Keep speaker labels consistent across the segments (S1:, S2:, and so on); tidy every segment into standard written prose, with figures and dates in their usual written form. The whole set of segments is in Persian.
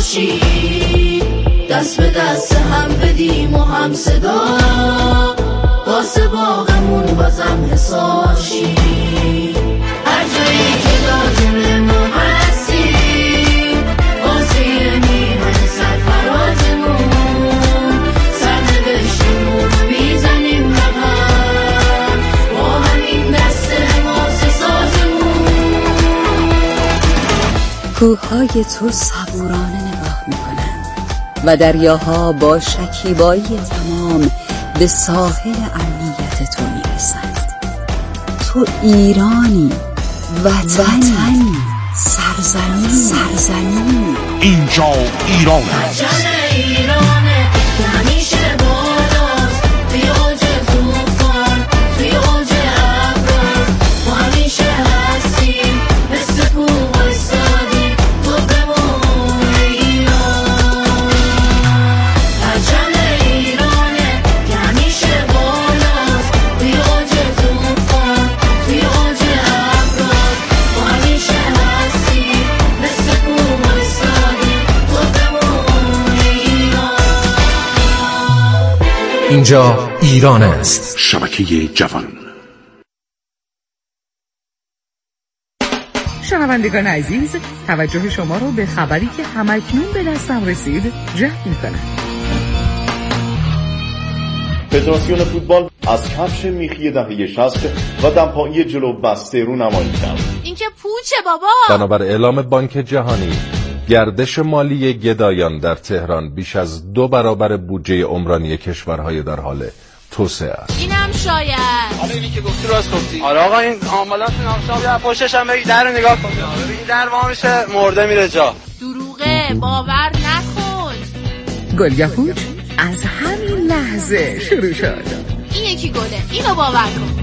S1: باشی، دست به دست هم بدیم و هم صدا، واسه باغمون بازم حساشی. هر جایی که لازم ما هستی، واسه میهن سرفرازمون، سرنوشتمون میزنیم بغل، با همین دست حماسه سازمون.
S2: کوههای تو صبورانه نگاه میکنن و دریاها با شکیبایی تمام به ساحل امنیت تو میرسند. تو ایرانی، وطنی، سرزمین.
S3: اینجا ایرانه.
S1: ایرانه که همیشه بالاست، توی اوج طوفان، توی اوج ابرار، ما همیشه هستیم مثل کوه وایسادیم تو بمون ایران. پرچم ایرانه که همیشه بالاست، توی اوج طوفان، توی اوج ابرار، ما همیشه هستیم مثل کوه وایسادیم تو بمون ایران.
S3: اینجا ایران است. شبکه جوان.
S4: شنوندگان عزیز، توجه شما رو به خبری که همکنون به دستم رسید جلب می‌کنم.
S5: فدراسیون فوتبال از کفش میخی دهه 60 و دمپایی جلو بسته رو نمایی کرد.
S6: این که پوچه بابا.
S7: بنابر اعلام بانک جهانی، گردش مالی گدایان در تهران بیش از 2 برابر بودجه عمرانی کشورهای در حال توسعه است.
S6: اینم شاید.
S8: حالا اینی که گفتی راست گفتی. آره آقا این عاملات نامشام یا پشتش هم بگی در رو نگاه کن. این در وا میشه مرده میره جا.
S6: دروغه، باور نکن.
S4: گلیاپوچ از همین لحظه شروع شد.
S6: این یکی گله، اینو باور کن.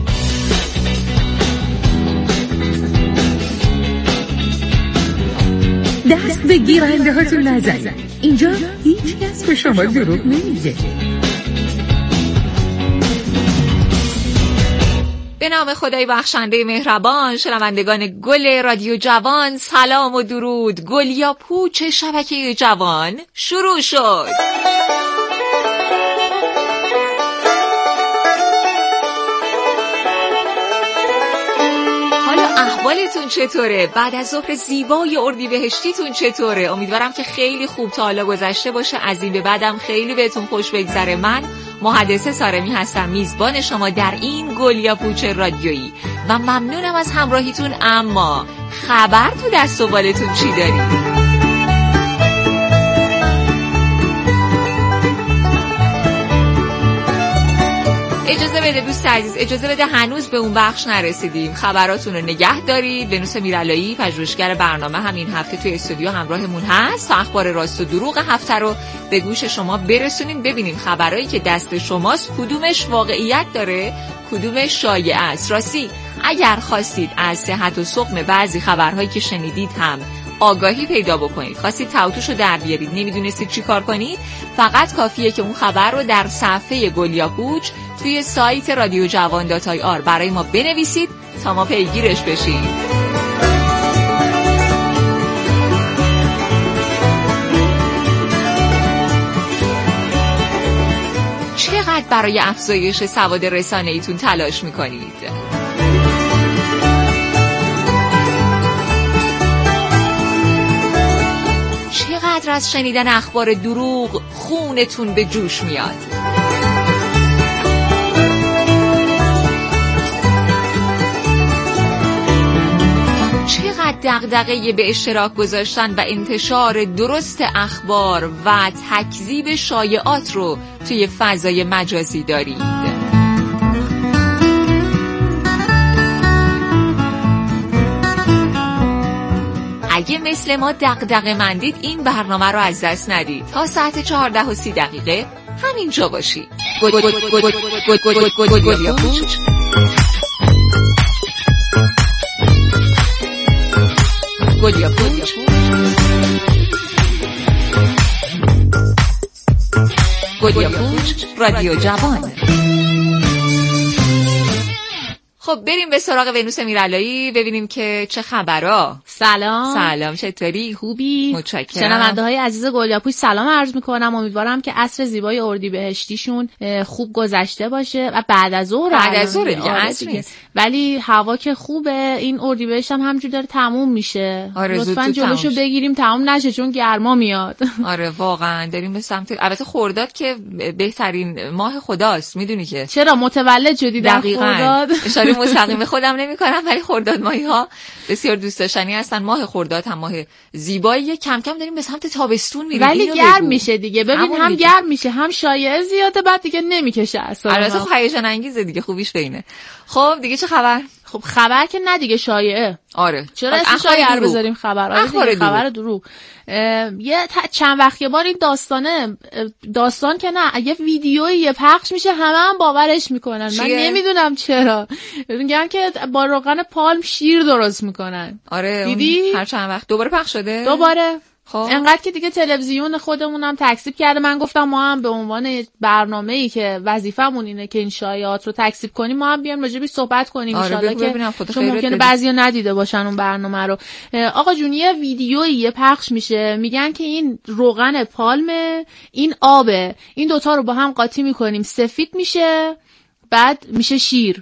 S4: دست به گیرنده هاتون نزنید. اینجا هیچ کس به شما دروغ نمیگه.
S9: به نام خدای بخشنده مهربان، شنوندگان گل رادیو جوان، سلام و درود. گلیاپوچ شبکه جوان شروع شد. احوالتون چطوره؟ بعد از ظهر زیبای اردیبهشتیتون چطوره؟ امیدوارم که خیلی خوب تا حالا گذشته باشه. از این به بعدم خیلی بهتون خوش بگذره. من محدثه سارمی هستم، میزبان شما در این گلیاپوچ رادیویی و ممنونم از همراهیتون. اما خبر تو دست و بالتون چی دارید؟ اجازه بده دوست عزیز، اجازه بده، هنوز به اون بخش نرسیدیم. خبراتون رو نگه دارید. ونوس میرعلایی پژوهشگر برنامه همین هفته توی استودیو همراهمون هست تا اخبار راست و دروغ هفته رو به گوش شما برسونیم. ببینیم خبرایی که دست شماست کدومش واقعیت داره، کدومش شایعه است. راستی اگر خواستید از صحت و سقم بعضی خبرهایی که شنیدید هم آگاهی پیدا بکنید، خواستید توتوشو در بیارید، نمیدونستید چی کار کنید، فقط کافیه که اون خبر رو در صفحه گلیاپوچ توی سایت رادیو جوان.ir برای ما بنویسید تا ما پیگیرش بشیم. چقدر برای افزایش سواد رسانه‌ایتون تلاش میکنید؟ چقدر از شنیدن اخبار دروغ خونتون به جوش میاد؟ چقدر دغدغه به اشتراک گذاشتن و انتشار درست اخبار و تکذیب شایعات رو توی فضای مجازی دارید؟ اگه مثل ما دغدغه مندید این برنامه رو از دست ندید. تا ساعت 14:30 همینجا باشید. گلیاپوچ. گلیاپوچ رادیو جوان. خب بریم به سراغ ونوس میرعلایی ببینیم که چه خبرها.
S10: سلام،
S9: چطوری؟
S10: خوبی؟
S9: متشکرم.
S10: شنونده‌های عزیز گلیاپوش سلام عرض می‌کنم. امیدوارم که عصر زیبای اردیبهشتیشون خوب گذشته باشه و بعد از ظهر
S9: دیگه عصر نیست.
S10: ولی هوا که خوبه، این اردیبهشت هم همینجوری داره تموم میشه. لطفاً جلوشو بگیریم تموم نشه چون گرما میاد.
S9: آره واقعا داریم به سمت، البته خرداد که بهترین ماه خداست، میدونی که
S10: چرا متولد شدی در خرداد؟
S9: اشاره مستقیم خودم نمی‌کنم ولی خرداد ماهی‌ها بسیار دوست داشتنی هستن. ماه خرداد هم ماه زیبایی. کم کم داریم به سمت تابستون میریم
S10: ولی گرم میشه دیگه. ببین هم گرم میشه هم شایعه زیاده، بعد دیگه نمیکشه اصلا.
S9: البته هیجان انگیزه دیگه، خوبیش بینه. خب دیگه چه خبر؟
S10: خب خبر که نه دیگه، شایعه.
S9: آره
S10: چرا اسم شایعه بذاریم خبر؟ خبر دروغ. یه چند وقت یه بار این داستان که نه، یه ویدیویی پخش میشه هم باورش میکنن. من نمیدونم چرا. میگن که با روغن پالم شیر درست میکنن.
S9: آره
S10: دیدی؟
S9: هر چند وقت دوباره پخش شده؟
S10: دوباره. خب انقدر که دیگه تلویزیون خودمونم تکذیب کرده. من گفتم ما هم به عنوان برنامه‌ای که وظیفمون اینه که این شایعات رو تکذیب کنیم، ما هم بیام راجبش صحبت کنیم. ان شاءالله که چون ممکنه بعضیا ندیده باشن اون برنامه رو. آقا جون یه ویدیویی پخش میشه، میگن که این روغن پالمه، این آبه، این دوتا رو با هم قاطی میکنیم سفید میشه، بعد میشه شیر.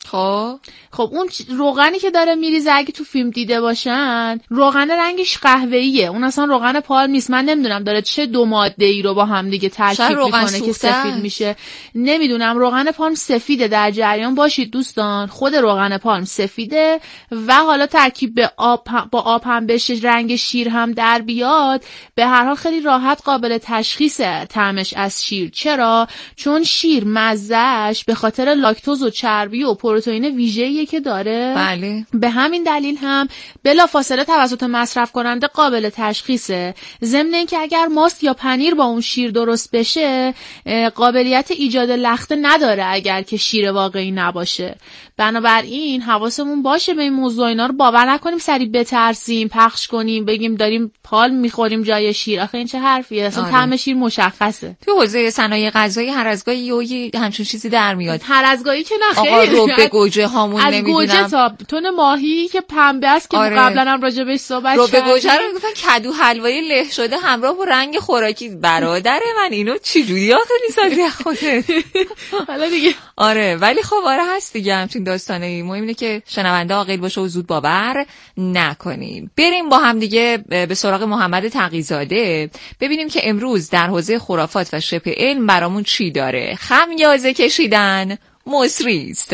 S10: خب اون روغنی که داره میریزه، اگه تو فیلم دیده باشن، روغن رنگش قهوه‌ایه، اون اصلا روغن پالم نیست. من نمیدونم داره چه دو ماده‌ای رو با هم دیگه ترکیب میکنه که سفید میشه. نمیدونم. روغن پالم سفیده، در جریان باشید دوستان. خود روغن پالم سفیده و حالا ترکیب با آب هم بشه، رنگ شیر هم در بیاد، به هر حال خیلی راحت قابل تشخیص طعمش از شیر. چرا؟ چون شیر مزه‌اش به خاطر لاکتوز و چربی و پروتئین ویژه‌ای که داره.
S9: بله.
S10: به همین دلیل هم بلافاصله توسط مصرف کننده قابل تشخیصه. ضمن اینکه اگر ماست یا پنیر با اون شیر درست بشه، قابلیت ایجاد لخته نداره اگر که شیر واقعی نباشه. بنابراین حواسمون باشه به این موضوع. اینا رو باور نکنیم سریع بترسیم، پخش کنیم، بگیم داریم پالم میخوریم جای شیر. آخه این چه حرفیه؟ اصلا طعم شیر مشخصه.
S9: تو حوزه صنایع غذایی هر از گاهی یه همچین چیزی در میاد.
S10: هر از گاهی که نه خیلی.
S9: آقا رب گوجه هامون نمیدونم.
S10: از گوجه تا تون ماهی که پنبه است که قبلا هم راجع بهش صحبت
S9: کردیم. رب گوجه رو میگفتن کدو حلوایی له شده همراه با رنگ خوراکی. برادر من اینو چه جوری آخه میسازی خودت؟
S10: حالا دیگه
S9: آره ولی خب آره هست دیگه همچین داستانایی. مهم اینه که شنونده عاقل باشه و زود باور نکنیم. بریم با هم دیگه به سراغ محمد تقی‌زاده ببینیم که امروز در حوزه خرافات و شبه علم برامون چی داره. خمیازه کشیدن مصریست.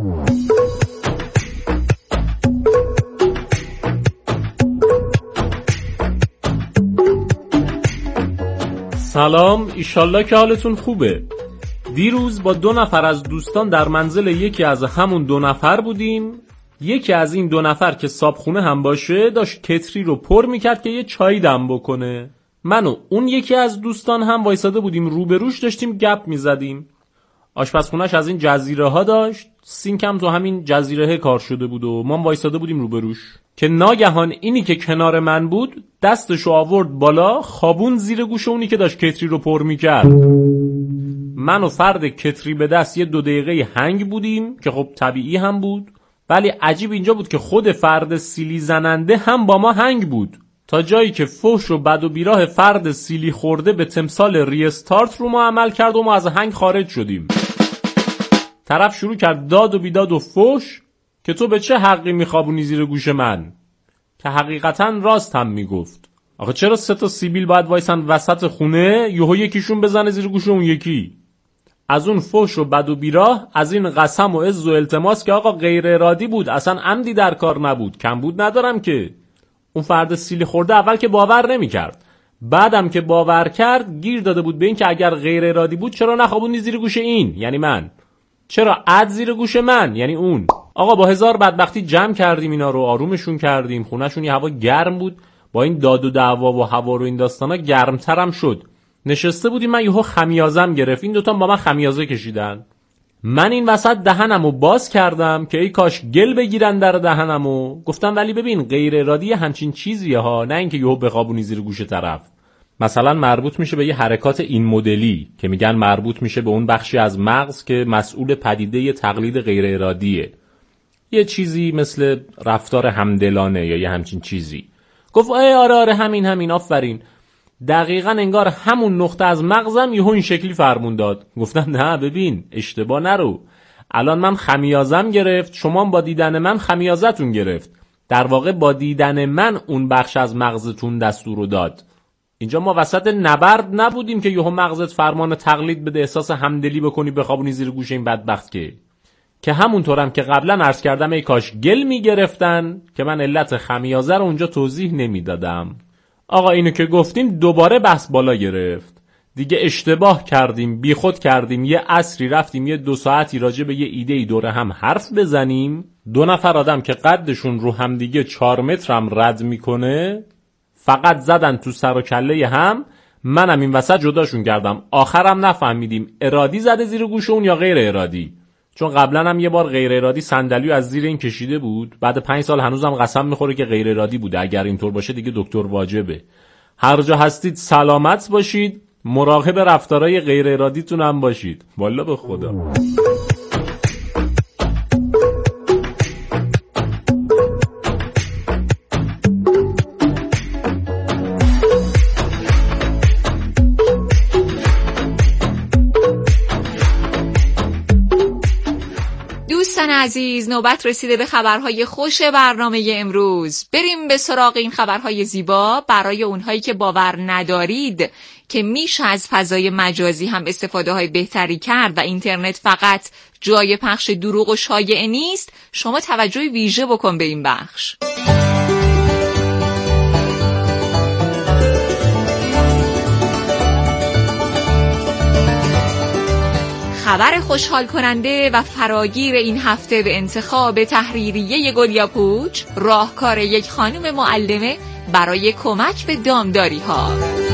S11: سلام، ایشالله که حالتون خوبه. دیروز با 2 نفر از دوستان در منزل یکی از همون 2 نفر بودیم. یکی از این 2 نفر که صابخونه هم باشه داشت کتری رو پر میکرد که یه چای دم بکنه. من و اون یکی از دوستان هم وایساده بودیم روبروش، داشتیم گپ میزدیم. آشپزخونه‌اش از این جزیره ها داشت، سینک هم تو همین جزیره کار شده بود و ما وایساده بودیم روبروش که ناگهان اینی که کنار من بود دستشو آورد بالا، خوابون زیر گوش اونی که داشت کتری رو پر میکرد. من و فرد کتری به دست یه 2 دقیقه هنگ بودیم که خب طبیعی هم بود، ولی عجیب اینجا بود که خود فرد سیلی زننده هم با ما هنگ بود، تا جایی که فحش و بد و بیراه فرد سیلی خورده به تمثال ریستارت رو ما عمل کرد و ما از هنگ خارج شدیم. طرف شروع کرد داد و بیداد و فحش که تو به چه حقی میخوابونی زیر گوش من، که حقیقتا راست هم میگفت. آخه چرا 3 تا سیبیل باید وایسن وسط خونه یهو یکیشون بزنه زیر گوش اون یکی؟ از اون فحش و بد و بیراه، از این قسم و عز و التماس که آقا غیر ارادی بود، اصلا عمدی در کار نبود، کم بود ندارم که. اون فرد سیلی خورده اول که باور نمی‌کرد، بعدم که باور کرد گیر داده بود به این که اگر غیر ارادی بود چرا نخوابونی زیر گوش این، یعنی من، چرا عد زیر گوش من، یعنی اون. آقا با 1000 بدبختی جمع کردیم اینا رو، آرومشون کردیم، خونه‌شون یه هوا گرم بود، با این داد و دعوا و هوا رو این داستانا گرمترم شد. نشسته بودیم، من یهو خمیازم گرفت، این دوتا با من خمیازه کشیدن. من این وسط دهنمو باز کردم که ای کاش گل بگیرن در دهنمو. گفتم ولی ببین غیر ارادی همچین چیزیه ها، نه اینکه یهو بخوابونی زیر گوش طرف. مثلا مربوط میشه به یه حرکات این مدلی که میگن مربوط میشه به اون بخشی از مغز که مسئول پدیده تقلید غیر ارادیه. یه چیزی مثل رفتار همدلانه یا یه همچین چیزی. گفت آره همین آفرین. دقیقاً انگار همون نقطه از مغزم یهو این شکلی فرمون داد. گفتم نه ببین اشتباه نرو، الان من خمیازم گرفت، شما با دیدن من خمیازتون گرفت. در واقع با دیدن من اون بخش از مغزتون دستور رو داد. اینجا ما وسط نبرد نبودیم که یهو مغزت فرمان تقلید بده، احساس همدلی بکنی بخوابونی زیر گوشه این بدبخت که همونطورم که قبلا عرض کردم ای کاش گل میگرفتن که من علت خمیازه رو اونجا توضیح نمیدادم. آقا اینو که گفتیم دوباره بحث بالا گرفت. دیگه اشتباه کردیم، بیخود کردیم، یه عصری رفتیم یه 2 ساعتی راجع به یه ایده‌ای دوره هم حرف بزنیم. 2 نفر آدم که قدشون رو هم دیگه 4 متر هم رد میکنه فقط زدن تو سر و کله هم. منم این وسط جداشون کردم. آخرم نفهمیدیم ارادی زده زیر گوش اون یا غیر ارادی، چون قبلا هم یه بار غیر ارادی صندلیو از زیر این کشیده بود. بعد 5 سال هنوزم قسم میخوره که غیر ارادی بوده. اگر اینطور باشه دیگه دکتر واجبه. هر جا هستید سلامت باشید، مراقب رفتارهای غیر ارادیتون هم باشید. والله به خدا.
S9: دوستان عزیز، نوبت رسیده به خبرهای خوش برنامه امروز. بریم به سراغ این خبرهای زیبا برای اونهایی که باور ندارید که میشه از فضای مجازی هم استفاده های بهتری کرد و اینترنت فقط جای پخش دروغ و شایعه نیست. شما توجه ویژه بکن به این بخش. خبر خوشحال کننده و فراگیر این هفته به انتخاب تحریریه گلیاپوچ، راهکار یک خانم معلمه برای کمک به دامداری ها.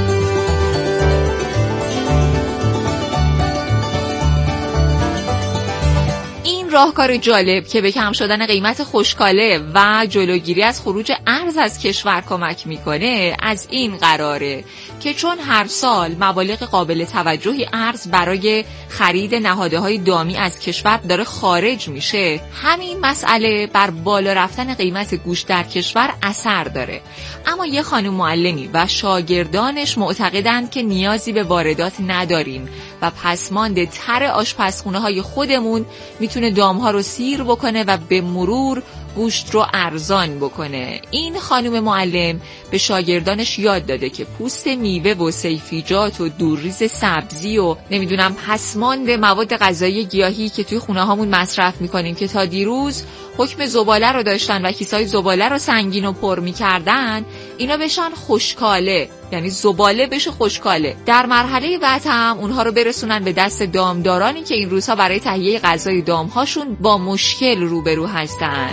S9: راهکار جالب که به کم شدن قیمت خشکاله و جلوگیری از خروج ارز از کشور کمک میکنه از این قراره که چون هر سال مبالغ قابل توجهی ارز برای خرید نهادهای دامی از کشور داره خارج میشه، همین مسئله بر بالا رفتن قیمت گوشت در کشور اثر داره. اما یه خانم معلمی و شاگردانش معتقدند که نیازی به واردات نداریم و پسماند تر آشپزخونه های خودمون میتونه دامها رو سیر بکنه و به مرور گوشت رو ارزان بکنه. این خانم معلم به شاگردانش یاد داده که پوست میوه و سیفیجات و دورریز سبزی و نمیدونم پسماند مواد غذایی گیاهی که توی خونه هامون مصرف میکنیم که تا دیروز حکم زباله رو داشتن و کیسای زباله رو سنگین و پر میکردن، اینا بشن خوشکاله، یعنی زباله بشه خوشکاله. در مرحله بعد هم اونها رو برسونن به دست دامدارانی که این روزها برای تهیه غذای دامهاشون با مشکل روبرو هستن.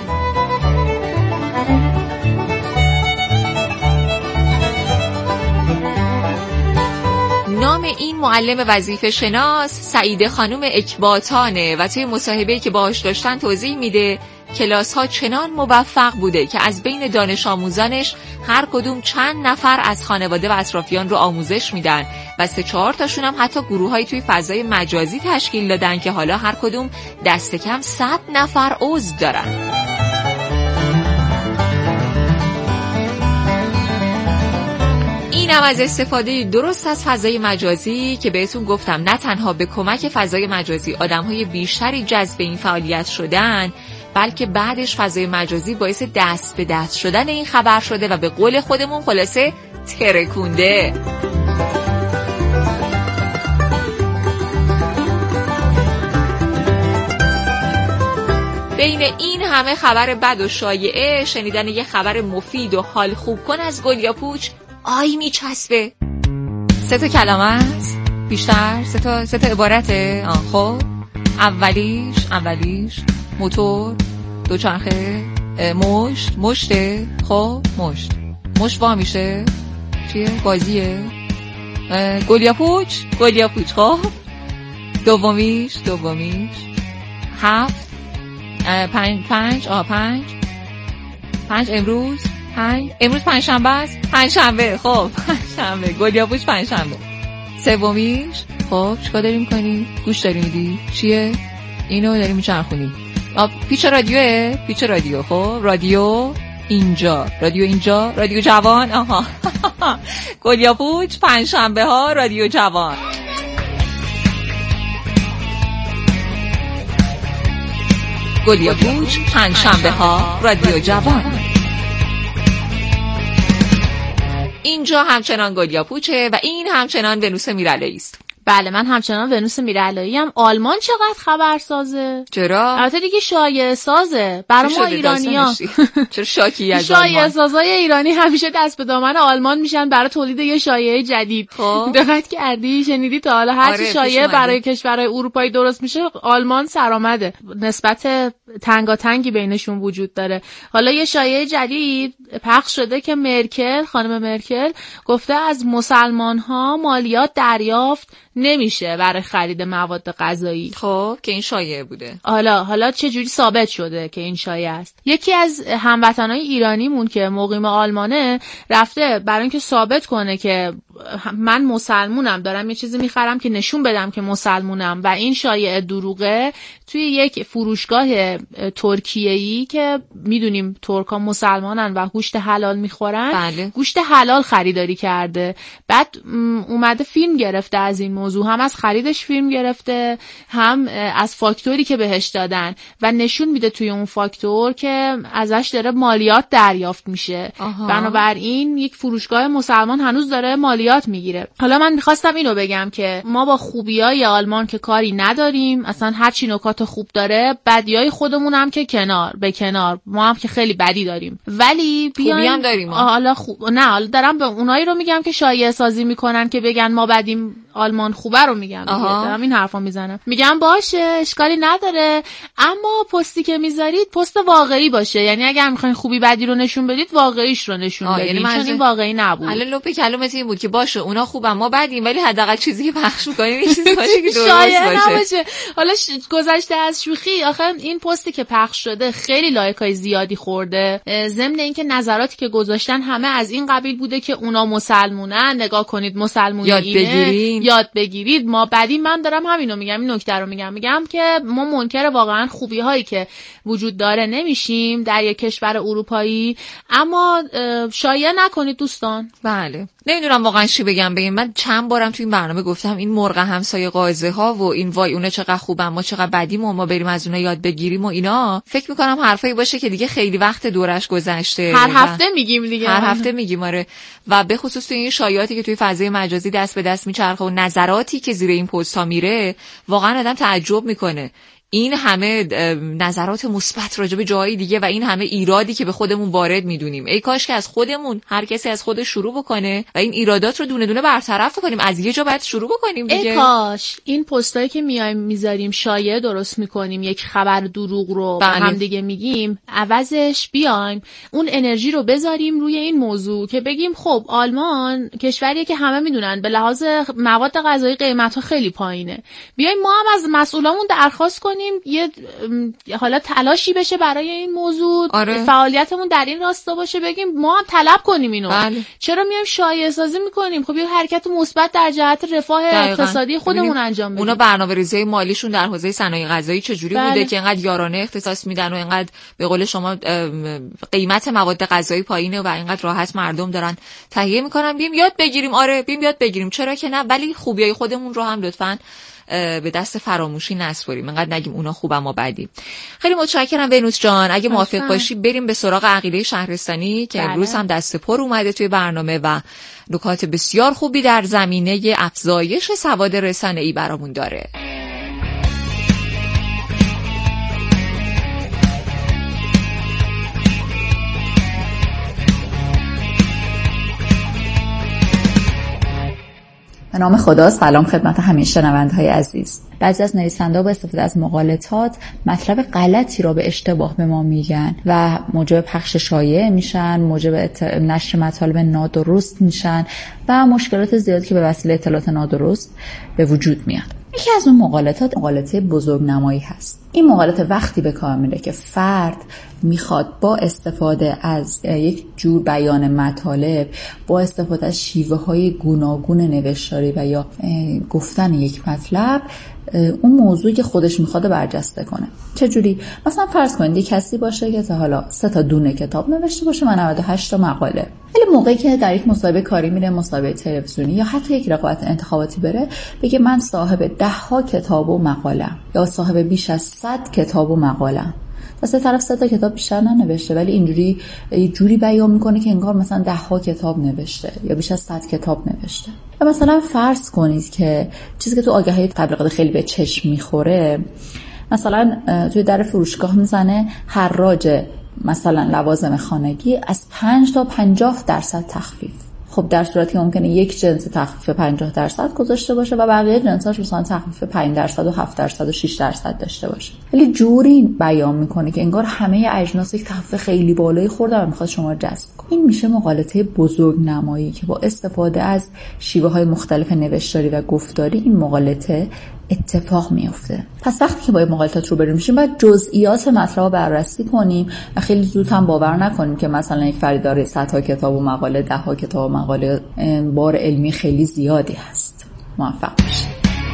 S9: نام این معلم وظیفه شناس سعیده خانم اکباتانه و توی مصاحبه‌ای که باهاش داشتن توضیح میده کلاس ها چنان موفق بوده که از بین دانش آموزانش هر کدوم چند نفر از خانواده و اطرافیان رو آموزش میدن و 3-4 تاشون هم حتی گروه‌های توی فضای مجازی تشکیل دادن که حالا هر کدوم دست کم 100 نفر عضو دارن. اینم از استفاده درست از فضای مجازی که بهتون گفتم نه تنها به کمک فضای مجازی آدم‌های بیشتری جذب این فعالیت شدن، بلکه بعدش فضای مجازی باعث دست به دست شدن این خبر شده و به قول خودمون خلاصه ترکونده. بین این همه خبر بد و شایعه شنیدن یه خبر مفید و حال خوب کن از گلیاپوچ آی میچسبه. 3 کلمه است بیشتر، 3 عبارته. خب اولیش موتور، دوچرخه، مشته. خب مشت وا میشه چیه؟ بازیه. گلیاپوچ. خب دومیش 7 5 امروز پنجشنبه است. خب پنجشنبه گلیاپوچ پنجشنبه. سومیش خب چیکار داری میکنی؟ گوش داری میدی؟ چیه؟ اینو داری میچرخونی. پیچ رادیو خب رادیو اینجا رادیو جوان. آها گلیا پوچ پنجشنبه ها رادیو جوان. گلیا پوچ پنجشنبه ها رادیو جوان. اینجا همچنان گلیا پوچه و این همچنان ونوس میرعلایی است.
S10: بله من همچنان ونوس میرعلایی ام. آلمان چقدر خبرسازه؟
S9: چرا؟
S10: البته دیگه شایعه سازه برای ما ایرانی‌ها.
S9: چرا شاکی از
S10: شایعه سازای ایرانی همیشه دست به دامن آلمان میشن برای تولید یه شایعه جدید. دقت کردی؟ شنیدی تا حالا هر چی شایعه برای کشورهای اروپایی درست میشه آلمان سرآمده. نسبت تنگاتنگی بینشون وجود داره. حالا یه شایعه جدید پخش شده که خانم مرکل گفته از مسلمان‌ها مالیات دریافت نمیشه برای خرید مواد غذایی.
S9: خب که این شایعه بوده.
S10: حالا چه جوری ثابت شده که این شایعه است؟ یکی از هموطنای ایرانیمون که مقیم آلمانه رفته برای اینکه ثابت کنه که من مسلمونم، دارم یه چیزی میخرم که نشون بدم که مسلمونم و این شایعه دروغه، توی یک فروشگاه ترکیه‌ای که میدونیم ترک‌ها مسلمانن و گوشت حلال میخورن،
S9: بله.
S10: گوشت حلال خریداری کرده. بعد اومده فیلم گرفته از این موضوع، هم از خریدش فیلم گرفته هم از فاکتوری که بهش دادن و نشون میده توی اون فاکتور که ازش داره مالیات دریافت میشه. بنابراین یک فروشگاه مسلمان هنوز داره مالیات میگیره. حالا من میخواستم اینو بگم که ما با خوبیای آلمان که کاری نداریم، اصلا هر چی نکات خوب داره، بدیای خودمون هم که کنار، ما هم که خیلی بدی داریم، ولی
S9: خوبی هم داریم.
S10: حالا حالا دارم به اونایی رو میگم که شایعه سازی میکنن که بگن ما بدیم آلمان خوبه رو میگم. دارم این حرفا میزنم، میگم باشه اشکالی نداره، اما پستی که میذارید پست واقعی باشه. یعنی اگر میخواین خوبی بدی رو نشون بدید واقعیش رو نشون بدید. یعنی چون این واقعی نبود.
S9: حالا لپ کلمت این بود که باشه اونا خوبن ما بدیم، ولی حداقل چیزی که پخش می‌کنیم یه چیزی باشه که درست باشه.
S10: حالا گذشته از شوخی، آخه این پستی که پخش شده خیلی لایکای زیادی خورده، ضمن اینکه نظراتی که گذاشتن همه از این قبیل بوده که اونا مسلمونن، نگاه کنید مسلمونی یاد بگیرید، ما بدیم. من دارم همینو میگم، این نکته رو میگم که ما منکر واقعا خوبی هایی که وجود داره نمیشیم در یک کشور اروپایی، اما شایعه نکنید دوستان.
S9: بله نمیدونم واقعا چی بگم. من چند بارم تو این برنامه گفتم این مرغ همسایه قاضی ها و این وای اونا چقدر خوبن ما چقدر بدیم و ما بریم از اونا یاد بگیریم و اینا. فکر میکنم حرفایی باشه که دیگه خیلی وقت دورش گذشته،
S10: هر هفته میگیم
S9: آره. و به خصوص تو این شایعاتی که توی فضای مجازی دست به دست میچرخه و نظراتی که زیر این پست ها میره، واقعا آدم تعجب میکنه. این همه نظرات مثبت راجع به جایی دیگه و این همه ایرادی که به خودمون وارد میدونیم. ای کاش که از خودمون هر کسی از خودش شروع بکنه و این ایرادات رو دونه دونه برطرف کنیم. از یه جا باید شروع بکنیم دیگه.
S10: ای کاش این پستایی که میایم میذاریم شایعه درست میکنیم، یک خبر دروغ رو هم دیگه میگیم، عوضش بیایم اون انرژی رو بذاریم روی این موضوع که بگیم خب آلمان کشوریه که همه میدونن به لحاظ مواد غذایی قیمت‌ها خیلی پایینه، بیایم ما هم از مسئولامون درخواست کنیم یه حالا تلاشی بشه برای این موضوع. فعالیتمون در این راستا باشه، بگیم ما هم طلب کنیم اینو. چرا میایم شایعه سازی میکنیم؟ خب یه حرکت مثبت در جهت رفاه اقتصادی خودمون انجام بدیم.
S9: اونا برنامه‌ریزی مالیشون در حوزه صنایع غذایی چجوری بوده که اینقدر یارانه اختصاص میدن و اینقدر به قول شما قیمت مواد غذایی پایینه و اینقدر راحت مردم دارن تهیه میکنن. بیایم یاد بگیریم. بیایم یاد بگیریم، چرا که نه، ولی خوبیای خودمون رو هم لطفاً به دست فراموشی نسپاریم. انقدر نگیم اونا خوبن ما بدیم. خیلی متشکرم ونوس جان. اگه موافق باشی بریم به سراغ عقیله شهرستانی که امروز هم دست پر اومده توی برنامه و نکات بسیار خوبی در زمینه افزایش سواد رسانه‌ای برامون داره.
S12: به نام خدا. سلام خدمت همه شنونده‌های عزیز. بعضی از نویسنده‌ها با استفاده از مقالطات مطلب غلطی را به اشتباه به ما میگن و موجب پخش شایعه میشن، موجب نشر مطالب نادرست میشن و مشکلات زیادی که به وسیله اطلاعات نادرست به وجود میاد. یکی از اون مقالطات مقالطه بزرگنمایی هست. این مقالطه وقتی به کار میره که فرد میخواد با استفاده از یک جور بیان مطالب، با استفاده از شیوه های گوناگون نوشتاری و یا گفتن یک مطلب اون موضوعی که خودش میخواد برجسته کنه. چه جوری؟ مثلا فرض کنید یک کسی باشه که تا حالا 3 تا دونه کتاب نوشته باشه و 98 تا مقاله. ولی موقعی که در یک مسابقه کاری میره، مسابقه تلویزیونی یا حتی یک رقابت انتخاباتی بره، بگه من صاحب 10 کتاب و مقاله یا صاحب بیش از 100 کتاب و مقاله. واسه طرف 3 تا کتاب بیشتر ننوشته ولی اینجوری جوری بیان میکنه که انگار مثلا 10 کتاب نوشته یا بیش از 100 کتاب نوشته. و مثلا فرض کنید که چیزی که تو آگهی تبلیغات خیلی به چشم میخوره، مثلا توی در فروشگاه میزنه حراج مثلا لوازم خانگی از 5 تا 50% تخفیف. خب در صورتی که ممکنه یک جنس تخفیف 50% گذاشته باشه و بقیه جنساش مثلا تخفیف 5% و 7% و 6% داشته باشه، ولی جوری بیان میکنه که انگار همه اجناس یک تخفیف خیلی بالایی خوردن و میخواد شما رو جذب کنه. این میشه مقالطه بزرگنمایی که با استفاده از شیوه های مختلف نوشتاری و گفتاری این مقالطه اتفاق میفته. پس وقتی که با این مقالطات روبرو میشیم باید جزئیات مطلب رو بررسی کنیم و خیلی زود هم باور نکنیم که مثلا یک فرد داره 100 کتاب و مقاله، 10 کتاب و مقاله، بار علمی خیلی زیادی هست. موفق باشید.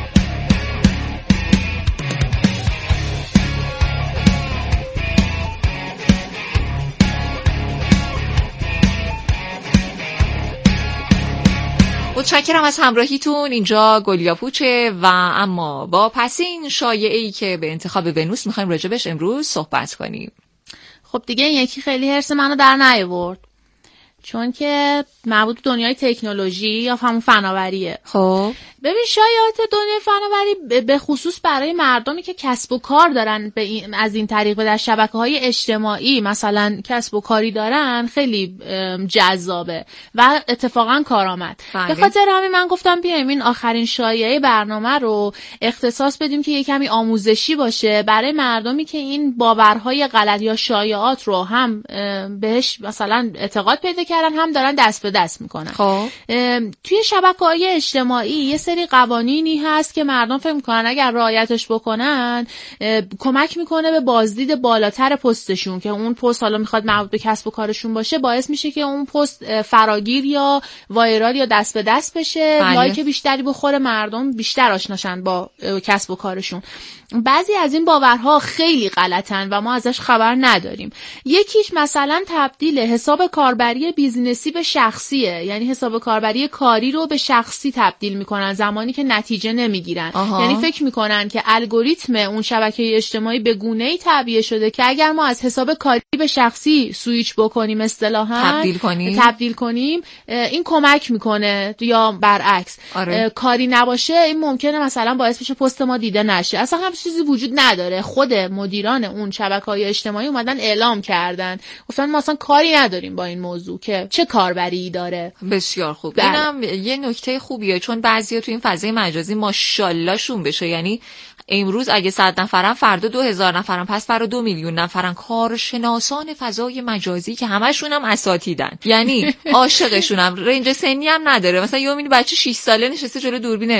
S9: متشکرم از همراهیتون. اینجا گلیا پوچه و اما با پسین شایعه‌ای که به انتخاب ونوس می‌خوایم راجبش امروز صحبت کنیم.
S10: خب دیگه این یکی خیلی حرص منو در نیاورد، چون که مربوط به دنیای تکنولوژی یا همون فناوریه.
S9: خب
S10: ببین شایعات دنیای فناوری به خصوص برای مردمی که کسب و کار دارن از این طریق در شبکه‌های اجتماعی مثلا کسب و کاری دارن خیلی جذابه و اتفاقا کارآمد. به خاطر همین من گفتم بیایم این آخرین شایعه برنامه رو اختصاص بدیم که یه کمی آموزشی باشه برای مردمی که این باورهای غلط یا شایعات رو هم بهش مثلا اعتقاد پیدا کردن، هم دارن دست به دست میکنن.
S9: خب
S10: توی شبکه‌های اجتماعی یه سری قوانینی هست که مردم فکر میکنن اگر رعایتش بکنن کمک میکنه به بازدید بالاتر پستشون، که اون پست حالا میخواد مربوط به کسب و کارشون باشه، باعث میشه که اون پست فراگیر یا وایرال یا دست به دست بشه، لایک بیشتری بخوره، مردم بیشتر آشناشن با کسب و کارشون. بعضی از این باورها خیلی غلطن و ما ازش خبر نداریم. یکیش مثلا تبدیل حساب کاربری بیزینسی به شخصیه، یعنی حساب کاربری کاری رو به شخصی تبدیل میکنن زمانی که نتیجه نمیگیرن. یعنی فکر میکنن که الگوریتم اون شبکه اجتماعی به گونه‌ای تعبیه شده که اگر ما از حساب کاری به شخصی سویچ بکنیم، اصطلاحاً تبدیل کنیم این کمک میکنه، یا برعکس کاری نباشه این ممکنه مثلا باعث بشه پست ما دیده نشه. اصلا هم چیزی وجود نداره. خود مدیران اون شبکه‌های اجتماعی اومدن اعلام کردن، گفتن ما اصلا کاری نداریم با این موضوع که چه کاربری داره.
S9: بسیار خوب. اینم یه نکته خوبیه، چون بعضیا تو این فضای مجازی ماشاءالله شون بشه، یعنی امروز اگه 100 نفرن فردا 2000 نفرن، پس فردا 2 میلیون نفرن کارشناسان فضای مجازی که همشون هم اساتیدن، یعنی عاشقشونم، رنج سنی هم نداره. مثلا یه میبینی بچه 6 ساله نشسته جلوی دوربین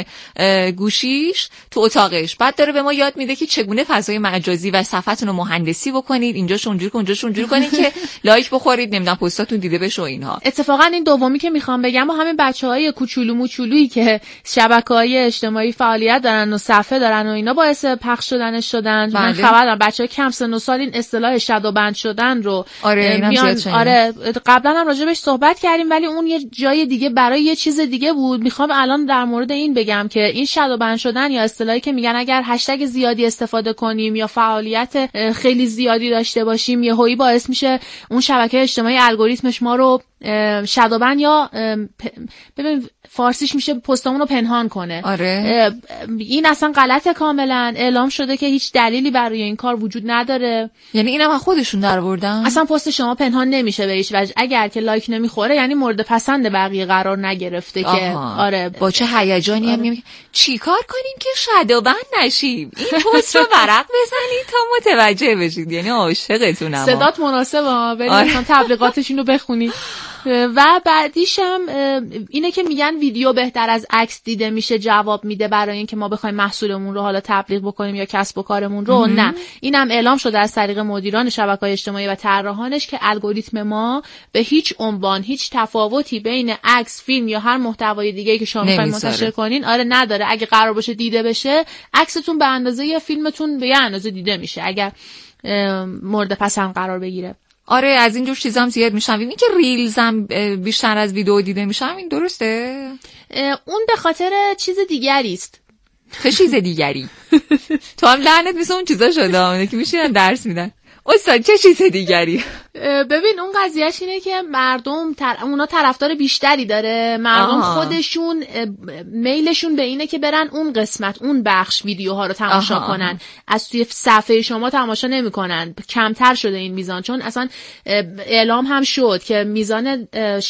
S9: گوشیش تو اتاقش، بعد داره به ما یاد میده که چگونه فضای مجازی و صفحتون رو مهندسی بکنید، اینجاش اونجوری کن اونجاش اونجوری کنید که لایک بخورید، نمیدونم پستاتون دیده بشه و اینها.
S10: اتفاقا این دومی که میخوام بگم با همین بچهای کوچولو موچولویی که شبکه‌های اجتماعی فعالیت دارن و صفحه دارن و اینا باعث پخش شدنش شدن. من خبر دارم بچه‌ها کم سن و سال این اصطلاح شادو بند شدن رو قبلا هم راجع بهش صحبت کردیم، ولی اون یه جای دیگه برای یه چیز دیگه بود. میخوام الان در مورد این بگم که این شادو بند شدن یا اصطلاحی که میگن اگر هشتگ زیادی استفاده کنیم یا فعالیت خیلی زیادی داشته باشیم یهویی باعث میشه اون شبکه اجتماعی الگوریتمش ما رو شادوبن یا ببین فارسیش میشه پستامون رو پنهان کنه. این اصلا غلطه کاملا. اعلام شده که هیچ دلیلی برای این کار وجود نداره.
S9: یعنی اینم خودشون درآوردن،
S10: اصلا پست شما پنهان نمیشه به هیچ وجه. اگر که لایک نمیخوره یعنی مورد پسند بقیه قرار نگرفته. که
S9: با چه هیجانی هم چیکار کنیم که شادوبن نشیم، این پست رو ورق بزنید تا متوجه بشید. یعنی عاشقتونم.
S10: صدات مناسبه، برید مثلا تبلیغاتشون رو بخونید. و بعدیشم اینه که میگن ویدیو بهتر از عکس دیده میشه، جواب میده برای اینکه ما بخوایم محصولمون رو حالا تبلیغ بکنیم یا کسب و کارمون رو. نه، اینم اعلام شده از طریق مدیران شبکه‌های اجتماعی و طراحانش که الگوریتم ما به هیچ عنوان هیچ تفاوتی بین عکس، فیلم یا هر محتوای دیگه‌ای که شما می‌خواید منتشر کنین نداره. اگه قرار باشه دیده بشه، عکستون به اندازه یا فیلمتون به یه اندازه دیده میشه اگر مورد پسند قرار بگیره.
S9: آره، از اینجور چیزا هم زیاد میشنویم. این که ریلز هم بیشتر از ویدیو دیده میشه، این درسته؟
S10: اون به خاطر چیز دیگری است.
S9: چه چیز دیگری؟ تو هم لعنت مثل اون چیزا شده اونه که میشینن درس میدن. استاد چه چیز دیگری؟
S10: ببین اون قضیهش اینه که مردم اونا طرفدار بیشتری داره. مردم خودشون میلشون به اینه که برن اون قسمت، اون بخش ویدیوها رو تماشا کنن. از توی صفحه شما تماشا نمی‌کنن. کمتر شده این میزان، چون اصلا اعلام هم شد که میزان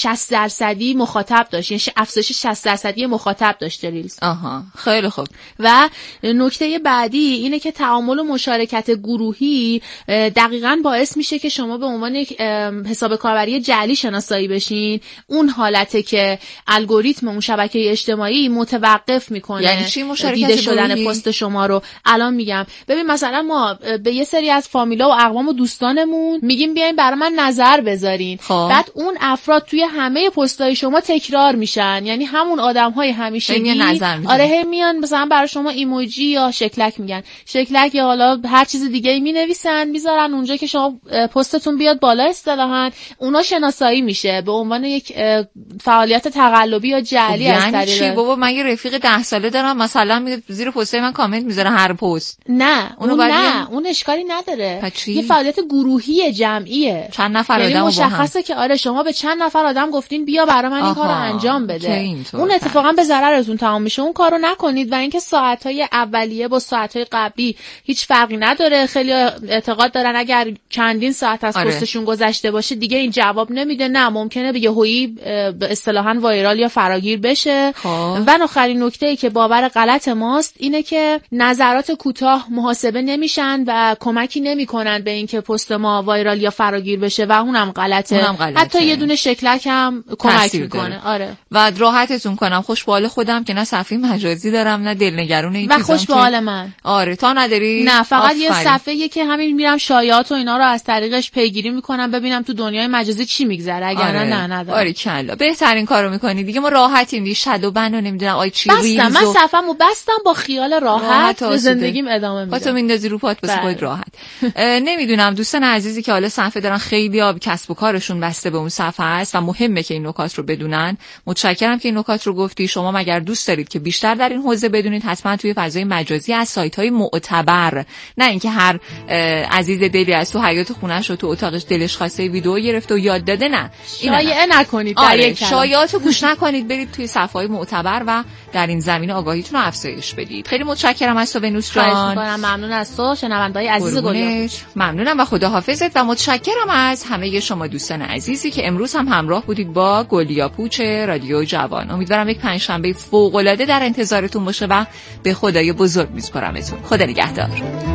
S10: 60% مخاطب داشت، یعنی افزایش 60% مخاطب داشته ریلز.
S9: خیلی خوب.
S10: و نکته بعدی اینه که تعامل و مشارکت گروهی دقیقاً باعث میشه که شما به عنوان یک حساب کاربری جعلی شناسایی بشین. اون حالته که الگوریتم اون شبکه اجتماعی متوقف میکنه
S9: یعنی چی مشارکت
S10: دیده شدن پست شما رو. الان میگم ببین مثلا ما به یه سری از فامیلا و اقوام و دوستانمون میگیم بیاین برای من نظر بذارین، بعد اون افراد توی همه پست‌های شما تکرار میشن، یعنی همون آدم‌های همیشگی آره میان مثلا برای شما ایموجی یا شکلک میگن، شکلک یا حالا هر چیز دیگه‌ای مینویسن میذارن اونجا که شما پستتون بیاد بالا. اصطلاحاً اونا شناسایی میشه به عنوان یک فعالیت تقلبی یا جعلی از طریق.
S9: چی بابا؟ من یه رفیق 10 ساله دارم مثلا میاد زیر پستای من کامنت میذاره هر پست.
S10: نه اون اشکالی نداره. یه فعالیت گروهی جمعیه.
S9: چند نفر
S10: یعنی
S9: آدمو
S10: مشخصه که آره شما به چند نفر آدم گفتین بیا برای من این کارو انجام بده. اون اتفاقا به ضررتون تمام میشه. اون کارو نکنید. و اینکه ساعت‌های اولیه با ساعت‌های قبلی هیچ فرقی نداره. خیلی اعتقاد دارن اگر چندین ساعت از پستشون گذشته باشه دیگه این جواب نمیده. نه، ممکنه به یهویی به اصطلاحاً وایرال یا فراگیر بشه. و آخرین نکته‌ای که باور غلط ماست اینه که نظرات کوتاه محاسبه نمیشن و کمکی نمیکنن به اینکه پست ما وایرال یا فراگیر بشه و اونم غلطه. حتی یه دونه شکلک هم کمک میکنه. آره.
S9: و راحتتون کنم خوش به حال خودم که نه صفحه مجازی دارم نه دلنگرون این
S10: چیزام. و خوش به حال من.
S9: آره تا نداری؟
S10: نه، فقط یه صفحه‌ای که همین میرم شایعات و اینا رو از طریقش پیگیری میکنم ببینم تو دنیای مجازی چی میگذره. اگر نه ندارم.
S9: آره کلا بهترین کارو میکنی دیگه. ما راحتیم دیگه. شادو بن و نمیدونم آی چی ریلز.
S10: من صفحه‌مو بستم با خیال راحت به زندگیم ادامه میدم.
S9: تو میندازی رو پات واسه خود راحت. نمیدونم دوستان عزیزی که حالا صفحه دارن خیلی کسب و کارشون بسته به اون صفحه است و مهمه که این نکات رو بدونن. متشکرم که این نکات رو گفتی. شما مگر دوست دارید که بیشتر در این حوزه بدونید حتما توی فضای مجازی از سایت‌های معتبر، نه اینکه هر عزیز دلی از تو حیاط خونه‌ش رو تو اتاقش دلش خواسته ویدیو گرفته و یاد داده. نه،
S10: شایعه نکنید.
S9: شایعاتو گوش نکنید. برید توی صفحه‌های معتبر و در این زمینه آگاهیتون رو افزایش بدید. خیلی متشکرم از تو ونوس جان.
S10: ممنون از تو شنونده‌های عزیز گلیا.
S9: ممنونم و خداحافظت و متشکرم از همه شما دوستان عزیزی که امروز هم همراه بودید با گلیا پوچ رادیو جوان. امیدوارم یک پنجشنبه فوق‌العاده در انتظارتون باشه و به خدای بزرگ میسپارمتون. خدا نگهدار.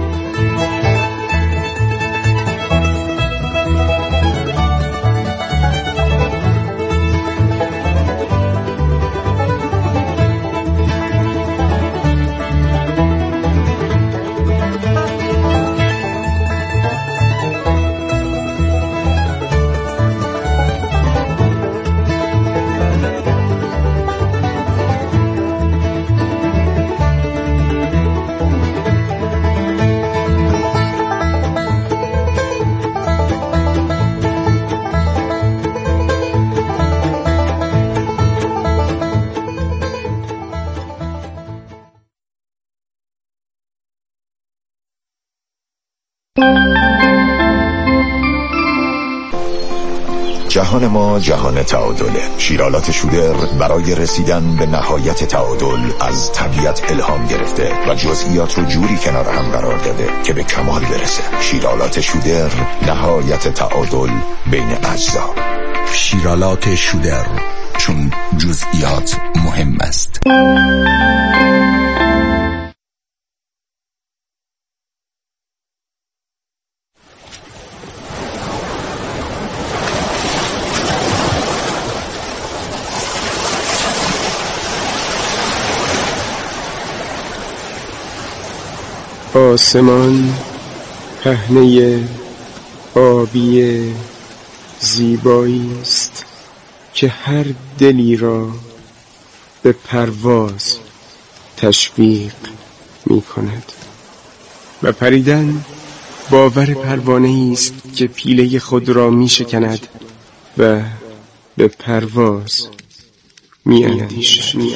S13: جهان ما جهان تعادله. شیرالات شودر برای رسیدن به نهایت تعادل از طبیعت الهام گرفته و جزئیات رو جوری کنار هم قرار داده که به کمال برسه. شیرالات شودر، نهایت تعادل بین اجزا. شیرالات شودر، چون جزئیات مهم است.
S14: آسمان پهنه آبی زیبایی است که هر دلی را به پرواز تشویق می کند و پریدن باور پروانه‌ای است که پیله خود را می شکند و به پرواز می اندیشد.